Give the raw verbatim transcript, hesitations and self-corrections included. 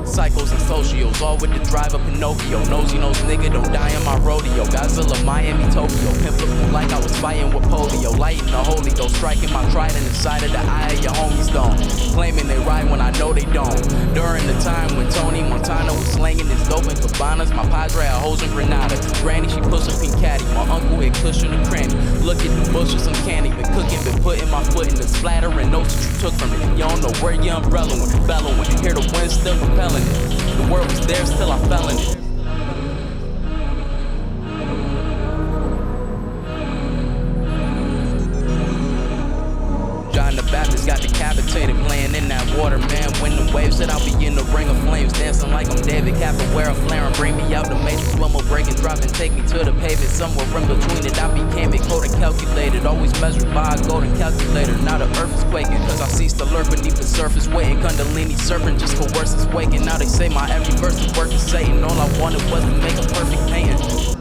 Psychos and socios, all with the drive of Pinocchio. Nosy nose nigga, don't die in my rodeo. Godzilla, Miami, Tokyo. Pimp looking like I was fighting with polio. Lighting the holy ghost, striking my trident inside of the eye of your homies don't. Claiming they ride when I know they don't. During the time when Tony Montana was slanging his dope in cabanas, my padre had hoes in Grenada. Granny, she push a pink caddy. My uncle hit cushion the cranny. Look at the bushes, uncanny. Been cooking, been putting my foot in the splatter and notes that you took from it. You don't know where your umbrella went, bellowing. Hear the wind still repelling it. The word was there, still I fell in it. John the Baptist got decapitated playing in that water, man. When the waves hit, I'll be in the ring of flames, dancing like I'm David Capoeira, flaring. Bring me out the matrix, swim or break and drop and take me to the pavement. Somewhere in between it, I became a code and calculated. Always measured by a golden calculator. Now the earth is quaking, cause I ceased to lurk beneath the surface, waiting. Kundalini serpent just coerces waking. Now they say my every verse is working Satan. All I wanted was to make a perfect painting.